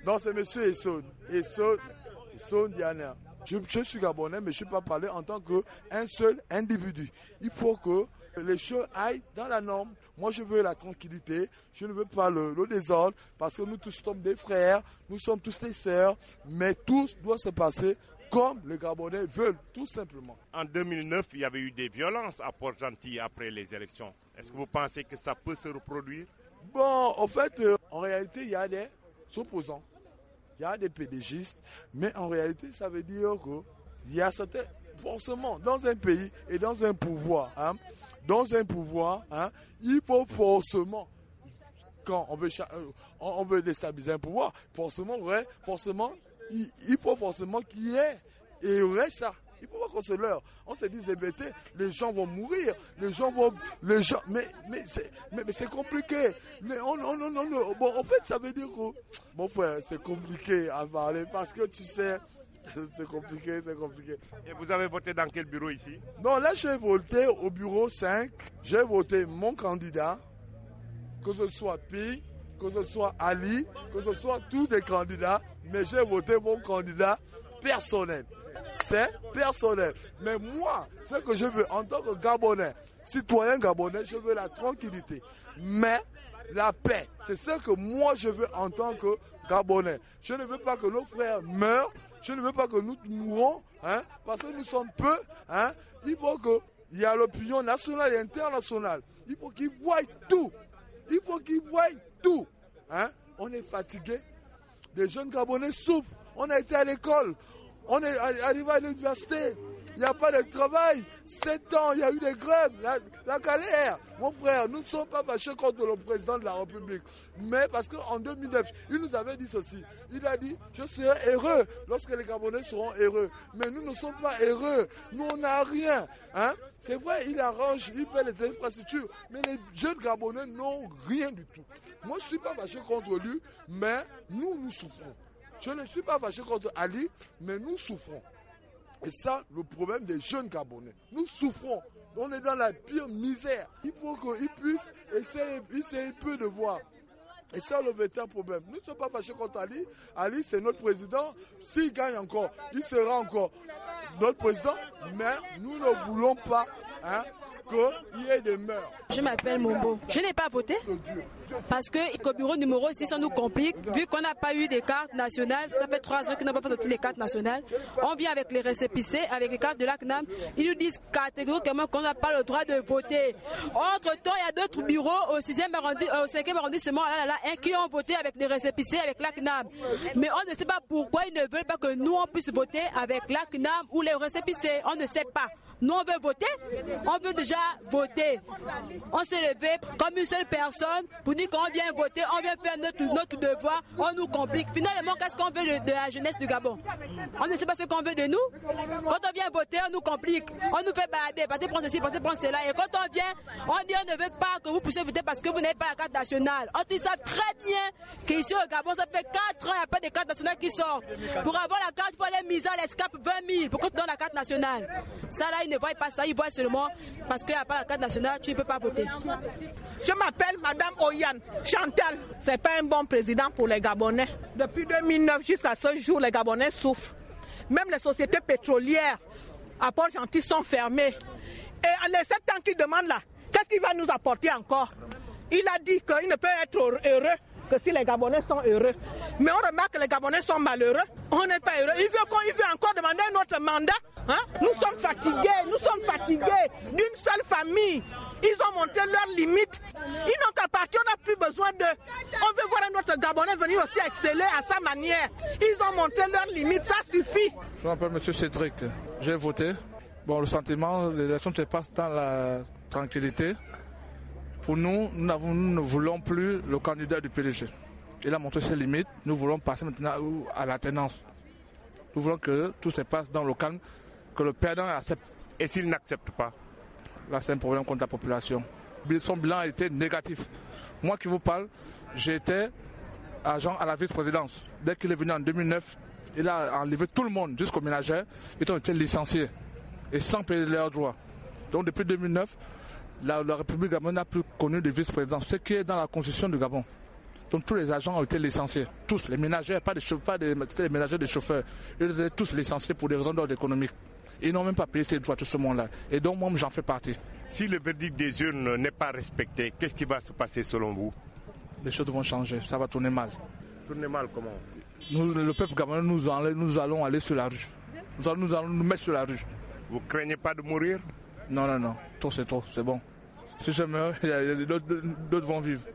Non, c'est monsieur Esson Diana. Je suis Gabonais, mais je ne suis pas parlé en tant qu'un seul individu. Il faut que les choses aillent dans la norme. Moi, je veux la tranquillité. Je ne veux pas le désordre, parce que nous tous sommes des frères, nous sommes tous des sœurs, mais tout doit se passer comme les Gabonais veulent, tout simplement. En 2009, il y avait eu des violences à Port-Gentil après les élections. Est-ce que vous pensez que ça peut se reproduire? Bon, en fait, en réalité, il y a des opposants. Il y a des pédégistes, mais en réalité, ça veut dire qu'il y a certains, forcément, dans un pays et dans un pouvoir, il faut forcément, quand on veut déstabiliser un pouvoir, forcément, il faut forcément qu'il y ait, et il y aurait ça. Il faut pas qu'on se leurre. On se dit, les gens vont mourir, mais c'est compliqué. Mais non. Bon, en fait, ça veut dire que, mon frère, c'est compliqué à parler parce que tu sais, c'est compliqué. Et vous avez voté dans quel bureau ici? Non, là, j'ai voté au bureau 5. J'ai voté mon candidat, que ce soit Pi, que ce soit Ali, que ce soit tous les candidats, mais j'ai voté mon candidat personnel. C'est personnel. Mais moi, ce que je veux en tant que Gabonais, citoyen gabonais, je veux la tranquillité. Mais la paix, c'est ce que moi je veux en tant que Gabonais. Je ne veux pas que nos frères meurent. Je ne veux pas que nous mourons, parce que nous sommes peu. Il faut qu'il y ait l'opinion nationale et internationale. Il faut qu'ils voient tout. On est fatigué. Les jeunes Gabonais souffrent. On a été à l'école. On est arrivé à l'université. Il n'y a pas de travail. 7 ans, il y a eu des grèves, la galère. Mon frère, nous ne sommes pas fâchés contre le président de la République. Mais parce qu'en 2009, il nous avait dit ceci. Il a dit, je serai heureux lorsque les Gabonais seront heureux. Mais nous ne sommes pas heureux. Nous, on n'a rien. C'est vrai, il arrange, il fait les infrastructures. Mais les jeunes Gabonais n'ont rien du tout. Moi, je ne suis pas fâché contre lui, mais nous souffrons. Je ne suis pas fâché contre Ali, mais nous souffrons. Et ça, le problème des jeunes Gabonais. Nous souffrons. On est dans la pire misère. Il faut qu'ils puissent essayer peu de voir. Et ça, le véritable problème. Nous ne sommes pas fâchés contre Ali. Ali, c'est notre président. S'il gagne encore, il sera encore notre président. Mais nous ne voulons pas qu'il y ait des meurtres. Je m'appelle Mombo. Je n'ai pas voté parce que au bureau numéro 6, ça nous complique. Vu qu'on n'a pas eu des cartes nationales, ça fait 3 ans qu'ils n'ont pas fait sortir les cartes nationales. On vient avec les récépissés, avec les cartes de l'ACNAM. Ils nous disent catégoriquement qu'on n'a pas le droit de voter. Entre-temps, il y a d'autres bureaux au 5e arrondissement qui ont voté avec les récépissés, avec l'ACNAM. Mais on ne sait pas pourquoi ils ne veulent pas que nous, on puisse voter avec l'ACNAM ou les récépissés. On ne sait pas. Nous, on veut voter, on veut déjà voter. On s'est levé comme une seule personne pour dire qu'on vient voter, on vient faire notre devoir, on nous complique. Finalement, qu'est-ce qu'on veut de la jeunesse du Gabon? On ne sait pas ce qu'on veut de nous. Quand on vient voter, on nous complique, on nous fait balader, partez prendre ceci, partez prendre cela. Et quand on vient, on dit on ne veut pas que vous puissiez voter parce que vous n'avez pas la carte nationale. Ils savent très bien qu'ici au Gabon, ça fait 4 ans, il n'y a pas de carte nationale qui sort. Pour avoir la carte, il faut aller miser à l'escape 20 000 pour que tu donnes la carte nationale. Ça là, ils ne voient pas ça, ils voient seulement parce qu'il n'y a pas la carte nationale, tu ne peux pas voter. Je m'appelle Madame Oyan Chantal. C'est pas un bon président pour les Gabonais. Depuis 2009 jusqu'à ce jour, les Gabonais souffrent. Même les sociétés pétrolières à Port-Gentil sont fermées. Et les 7 ans qu'il demande là, qu'est-ce qu'il va nous apporter encore? Il a dit qu'il ne peut être heureux que si les Gabonais sont heureux. Mais on remarque que les Gabonais sont malheureux. On n'est pas heureux. Il veut encore demander un autre mandat. Nous sommes fatigués d'une seule famille. Ils ont monté leurs limites. Ils n'ont qu'à partir, on n'a plus besoin d'eux. On veut voir un autre Gabonais venir aussi exceller à sa manière. Ils ont monté leurs limites, ça suffit. Je m'appelle M. Cédric. J'ai voté. Bon, le sentiment, l'élection se passe dans la tranquillité. Pour nous, nous ne voulons plus le candidat du PDG. Il a montré ses limites. Nous voulons passer maintenant à l'alternance. Nous voulons que tout se passe dans le calme, que le perdant accepte. Et s'il n'accepte pas? Là, c'est un problème contre la population. Son bilan a été négatif. Moi qui vous parle, j'étais agent à la vice-présidence. Dès qu'il est venu en 2009, il a enlevé tout le monde, jusqu'aux ménagères. Ils ont été licenciés et sans payer leurs droits. Donc depuis 2009, la République Gabon n'a plus connu de vice-président, ce qui est dans la constitution du Gabon. Donc tous les agents ont été licenciés. Tous, les ménagères, pas les ménagères des chauffeurs. Ils étaient tous licenciés pour des raisons d'ordre économique. Ils n'ont même pas payé ces droits, tout ce monde-là. Et donc moi, j'en fais partie. Si le verdict des urnes n'est pas respecté, qu'est-ce qui va se passer selon vous? Les choses vont changer, ça va tourner mal. Tourner mal comment? Nous, le peuple gabonais, nous allons aller sur la rue. Nous allons nous mettre sur la rue. Vous craignez pas de mourir? Non, trop, c'est bon. Si je meurs, d'autres vont vivre.